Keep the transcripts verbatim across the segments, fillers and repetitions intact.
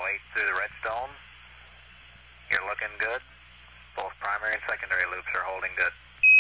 eight through the Redstone. You're looking good. Both primary and secondary loops are holding good.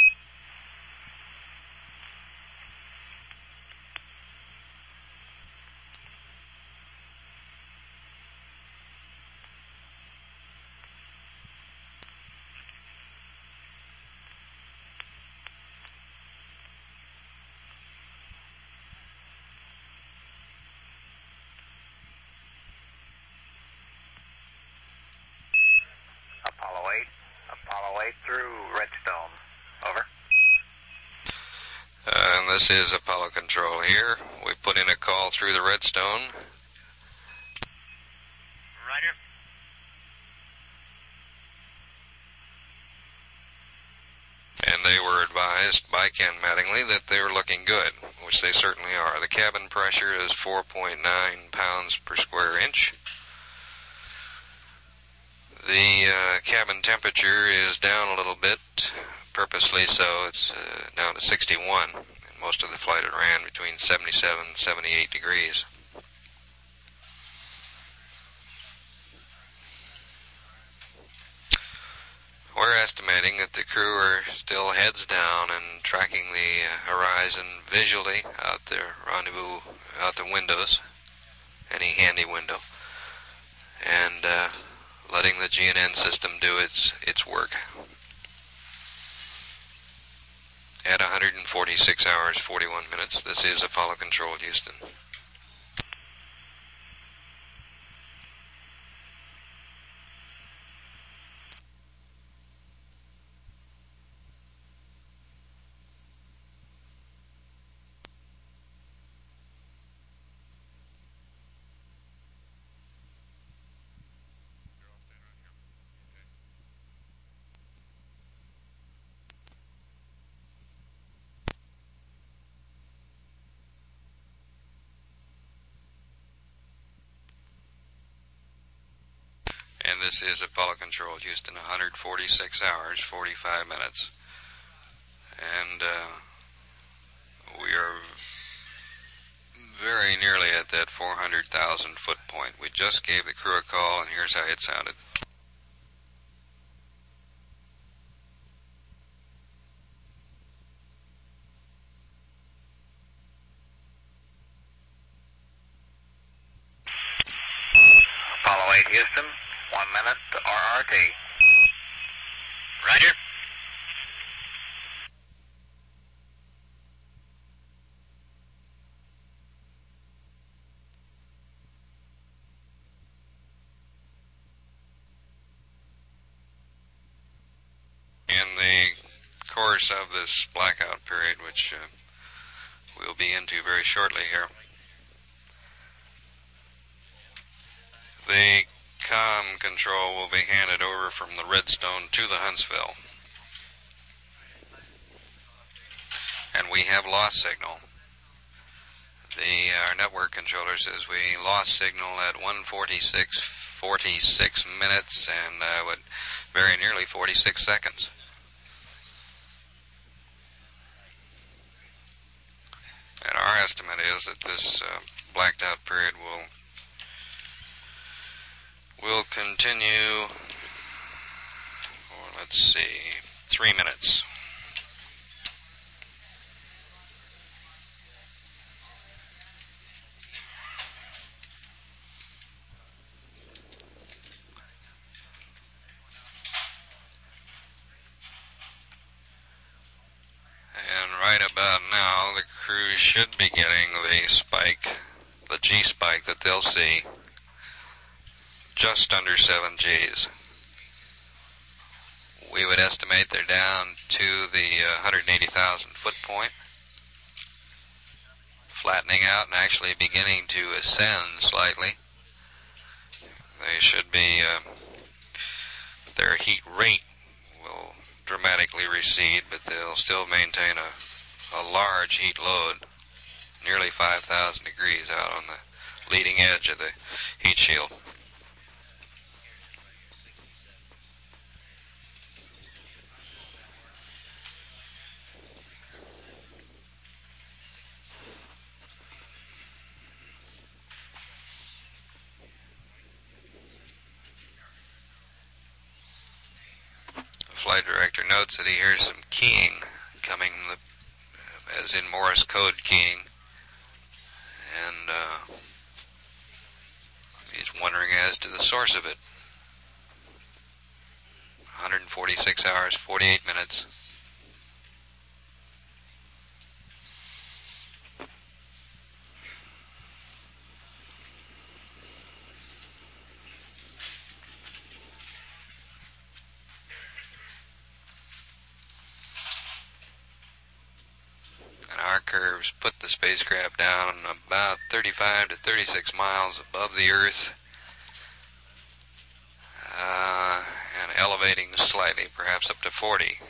Apollo eight. Apollo eight through Redstone. Over. Uh, and this is Apollo Control here. We put in a call through the Redstone. Roger. And they were advised by Ken Mattingly that they were looking good, which they certainly are. The cabin pressure is four point nine pounds per square inch. The uh, cabin temperature is down a little bit, purposely so. It's uh, down to sixty-one. And most of the flight it ran between seventy-seven and seventy-eight degrees. We're estimating that the crew are still heads down and tracking the horizon visually out the rendezvous, out the windows, any handy window, and uh, letting the G N N system do its its work. At one hundred forty-six hours, forty-one minutes, this is Apollo Control, Houston. And this is Apollo Control, Houston, one hundred forty-six hours, forty-five minutes. And uh, we are very nearly at that four hundred thousand foot point. We just gave the crew a call, and here's how it sounded. Apollo eight, Houston. One minute to R R T. Roger. In the course of this blackout period, which uh, we'll be into very shortly here, the comm control will be handed over from the Redstone to the Huntsville. And we have lost signal. The our network controller says we lost signal at one forty-six, forty-six minutes and uh, would very nearly forty-six seconds. And our estimate is that this uh, blacked out period will will continue for, let's see, three minutes. And right about now, the crew should be getting the spike, the G spike that they'll see, just under seven G's. We would estimate they're down to the uh, one hundred eighty thousand foot point, flattening out and actually beginning to ascend slightly. They should be, uh, their heat rate will dramatically recede, but they'll still maintain a, a large heat load, nearly five thousand degrees out on the leading edge of the heat shield. flight director notes that he hears some keying coming, the, as in Morse code keying, and uh, he's wondering as to the source of it. one hundred forty-six hours, forty-eight minutes. And our curves put the spacecraft down about thirty-five to thirty-six miles above the Earth, uh, and elevating slightly, perhaps up to forty.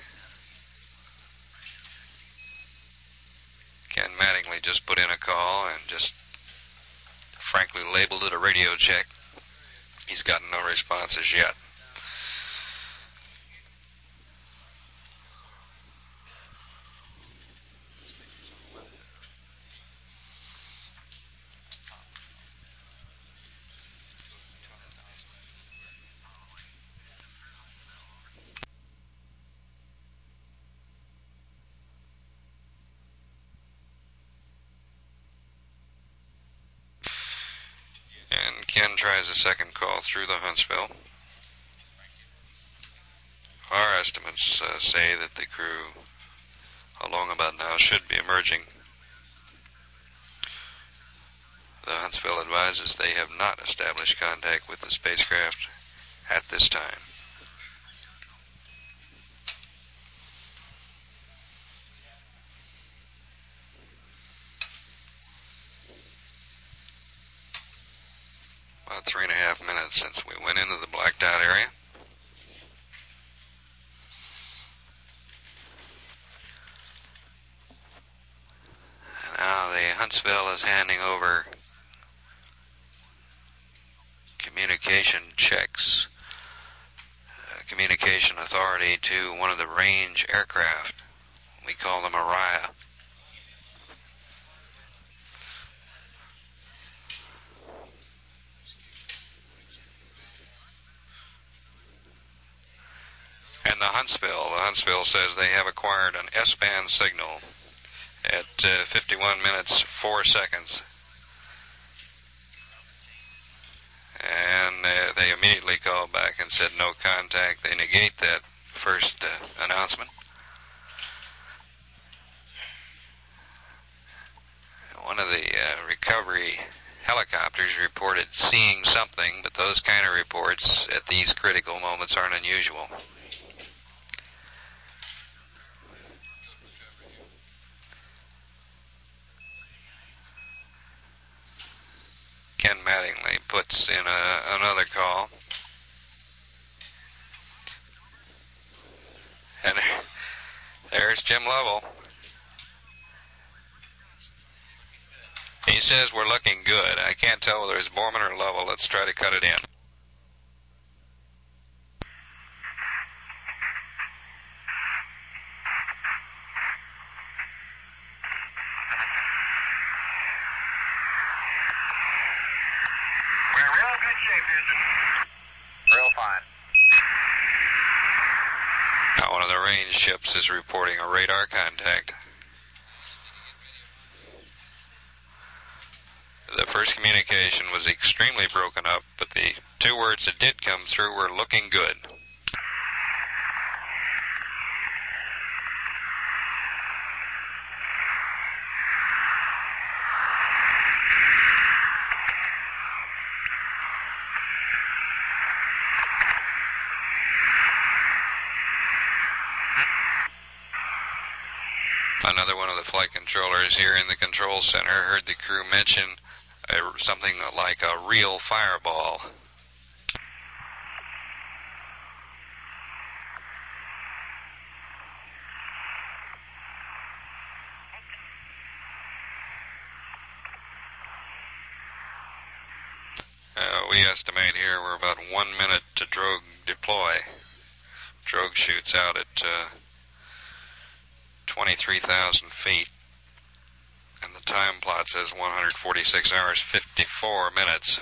Ken Mattingly just put in a call and just frankly labeled it a radio check. He's gotten no responses yet. And Ken tries a second call through the Huntsville. Our estimates uh, say that the crew, along about now, should be emerging. The Huntsville advises they have not established contact with the spacecraft at this time. About three and a half minutes since we went into the blacked out area. And now the Huntsville is handing over communication checks, uh, communication authority to one of the range aircraft. We call them Araya. And the Huntsville, the Huntsville says they have acquired an S-band signal at uh, fifty-one minutes, four seconds. And uh, they immediately called back and said no contact. They negate that first uh, announcement. One of the uh, recovery helicopters reported seeing something, but those kind of reports at these critical moments aren't unusual. Ken Mattingly puts in a, another call. And there's Jim Lovell. He says we're looking good. I can't tell whether it's Borman or Lovell. Let's try to cut it in. Real fine. Now one of the range ships is reporting a radar contact. The first communication was extremely broken up, but the two words that did come through were looking good. Another one of the flight controllers here in the control center heard the crew mention a, something like a real fireball. Uh, we estimate here we're about one minute to drogue deploy. Drogue shoots out at uh, twenty-three thousand feet, and the time plot says one hundred forty-six hours, fifty-four minutes.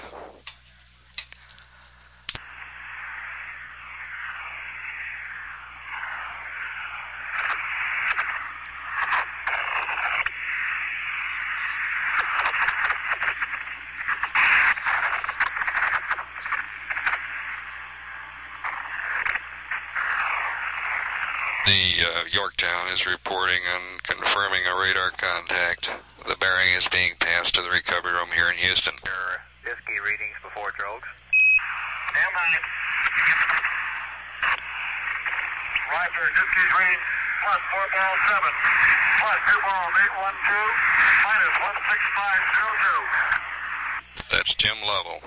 The uh, Yorktown is reporting and confirming a radar contact. The bearing is being passed to the recovery room here in Houston. Your Whiskey readings before drogues. Stand by. Roger, Whiskey's reading plus four ball seven, plus two balls eight one two, minus one six five zero zero. That's Jim Lovell.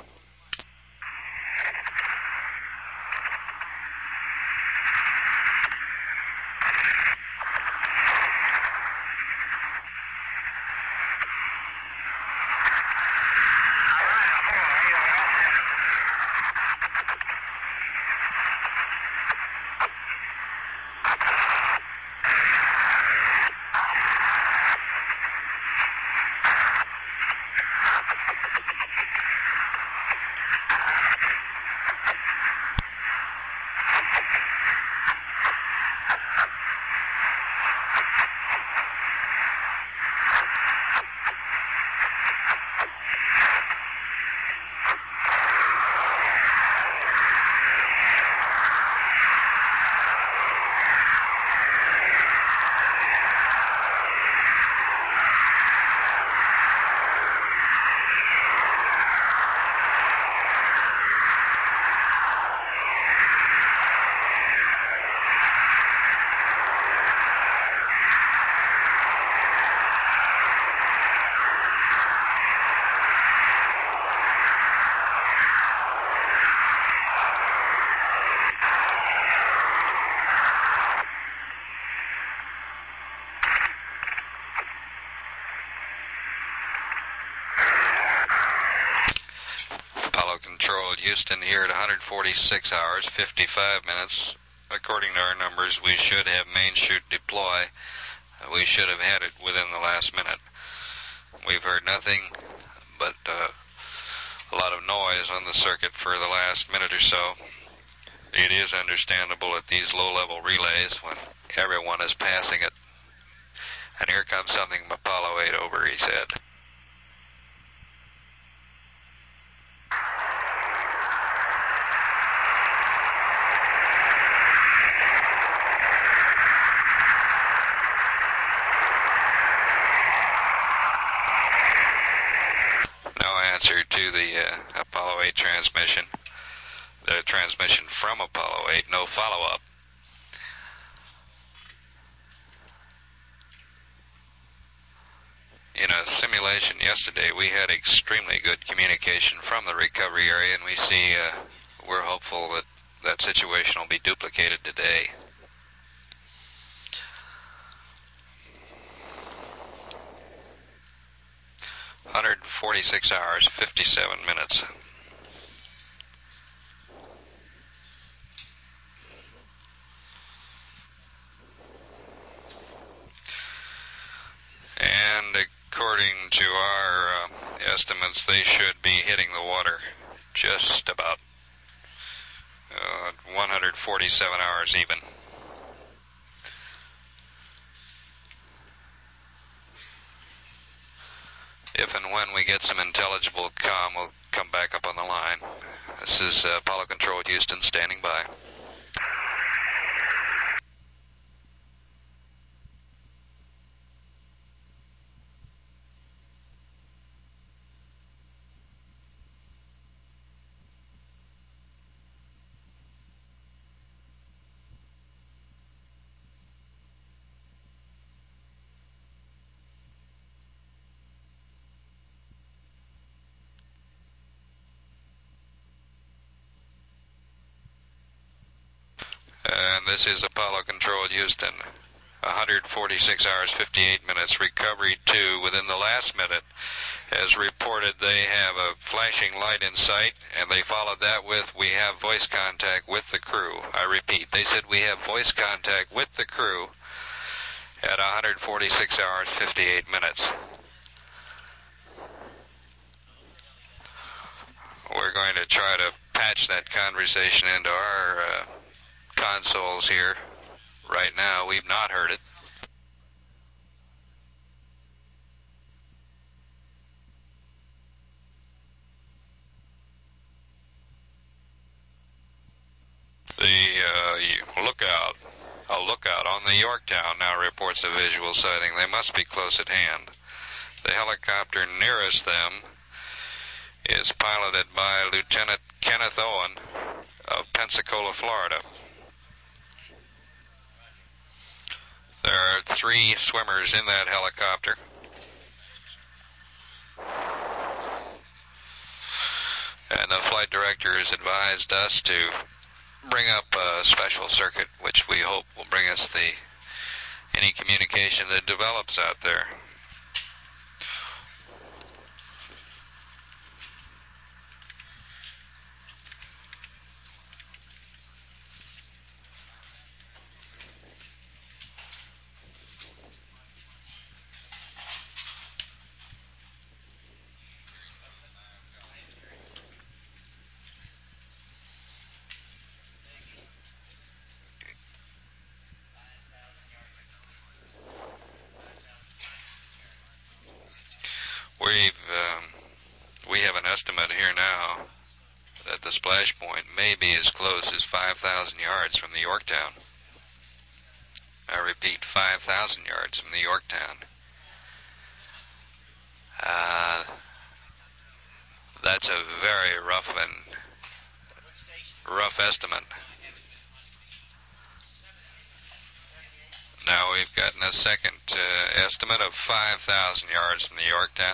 Houston here at one hundred forty-six hours, fifty-five minutes. According to our numbers, we should have main chute deploy. Uh, we should have had it within the last minute. We've heard nothing but uh, a lot of noise on the circuit for the last minute or so. It is understandable at these low-level relays when everyone is passing it. And here comes something from Apollo eight over, he said. Answer to the uh, Apollo eight transmission, the transmission from Apollo eight, no follow-up. In a simulation yesterday, we had extremely good communication from the recovery area, and we see, uh, we're hopeful that that situation will be duplicated today. one hundred forty-six hours, fifty-seven minutes. And according to our uh, estimates, they should be hitting the water just about uh, one hundred forty-seven hours even. If and when we get some intelligible comm, we'll come back up on the line. This is uh, Apollo Control Houston standing by. And this is Apollo Control Houston. one hundred forty-six hours, fifty-eight minutes. Recovery two within the last minute has reported they have a flashing light in sight, and they followed that with, we have voice contact with the crew. I repeat, they said we have voice contact with the crew at one hundred forty-six hours, fifty-eight minutes. We're going to try to patch that conversation into our uh, consoles here. Right now, we've not heard it. The uh, lookout A lookout on the Yorktown now reports a visual sighting. They must be close at hand. The helicopter nearest them is piloted by Lieutenant Kenneth Owen of Pensacola, Florida. There are three swimmers in that helicopter. And the flight director has advised us to bring up a special circuit, which we hope will bring us the any communication that develops out there. We've, um, we have an estimate here now that the splash point may be as close as five thousand yards from the Yorktown. I repeat, five thousand yards from the Yorktown. Uh, that's a very rough and rough estimate. Now we've gotten a second uh, estimate of five thousand yards from the Yorktown.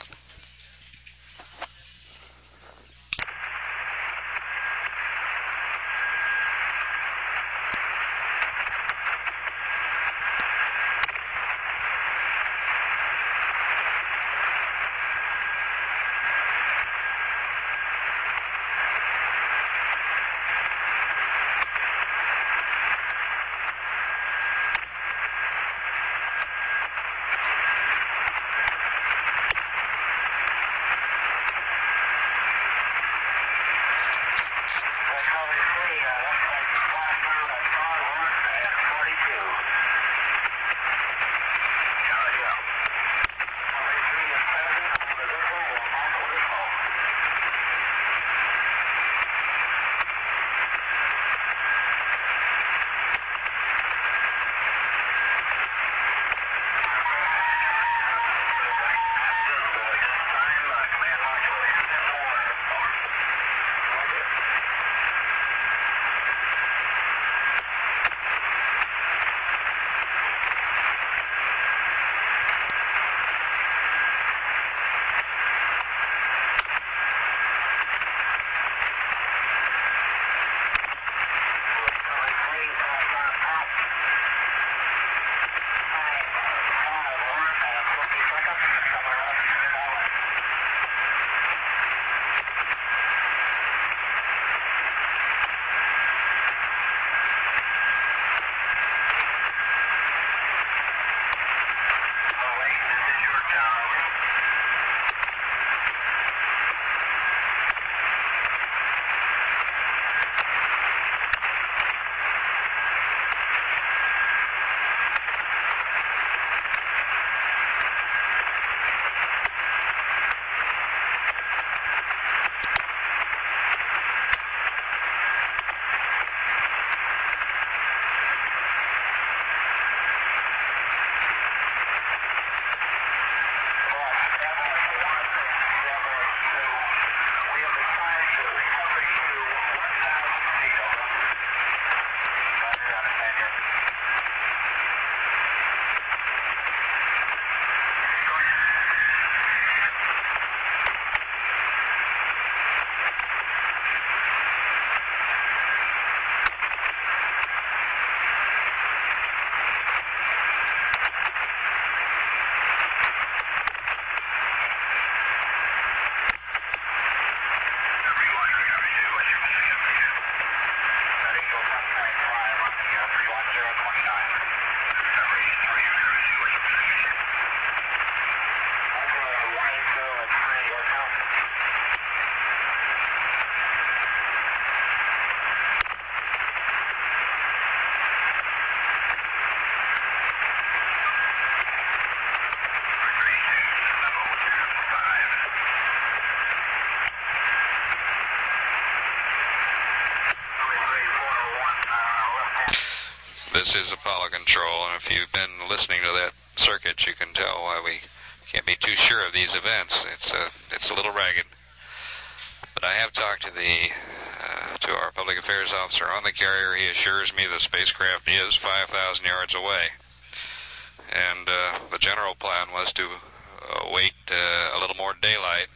This is Apollo Control, and if you've been listening to that circuit, you can tell why we can't be too sure of these events. It's a, it's a little ragged. But I have talked to the uh, to our public affairs officer on the carrier. He assures me the spacecraft is five thousand yards away. And uh, the general plan was to uh, wait uh, a little more daylight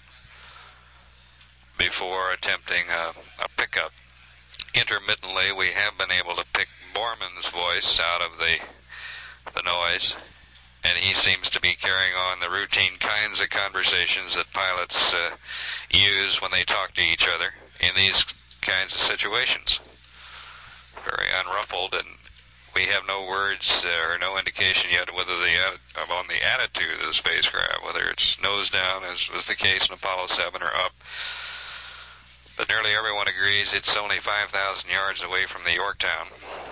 before attempting a, a pickup. Intermittently, we have been able to pick Borman's voice out of the the noise, and he seems to be carrying on the routine kinds of conversations that pilots uh, use when they talk to each other in these kinds of situations. Very unruffled, and we have no words uh, or no indication yet whether the atti- on the attitude of the spacecraft, whether it's nose down, as was the case in Apollo seven, or up. But nearly everyone agrees it's only five thousand yards away from the Yorktown,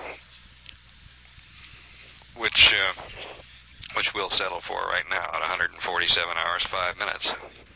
which uh, which we'll settle for right now at one hundred forty-seven hours, five minutes.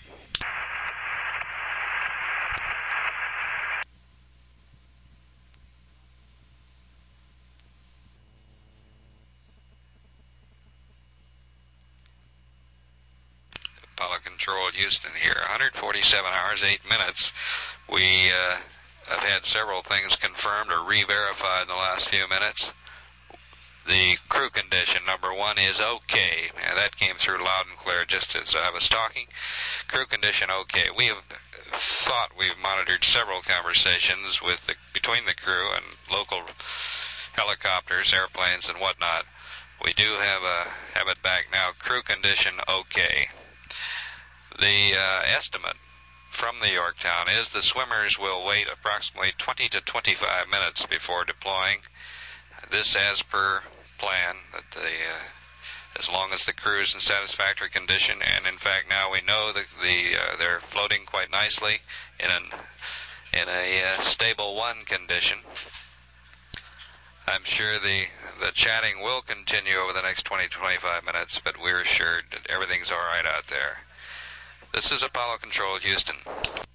Apollo Control at Houston here, one hundred forty-seven hours, eight minutes. We uh, have had several things confirmed or re-verified in the last few minutes. The crew condition, number one, is okay. Now, that came through loud and clear just as I was talking. Crew condition okay. We have thought we've monitored several conversations with the, between the crew and local helicopters, airplanes, and whatnot. We do have a have it back now. Crew condition okay. The uh, estimate from the Yorktown is the swimmers will wait approximately twenty to twenty-five minutes before deploying. This as per plan, that the, uh, as long as the crew is in satisfactory condition, and in fact now we know that the uh, they're floating quite nicely in an in a uh, stable one condition. I'm sure the the chatting will continue over the next twenty to twenty-five minutes, but we're assured that everything's all right out there. This is Apollo Control, Houston.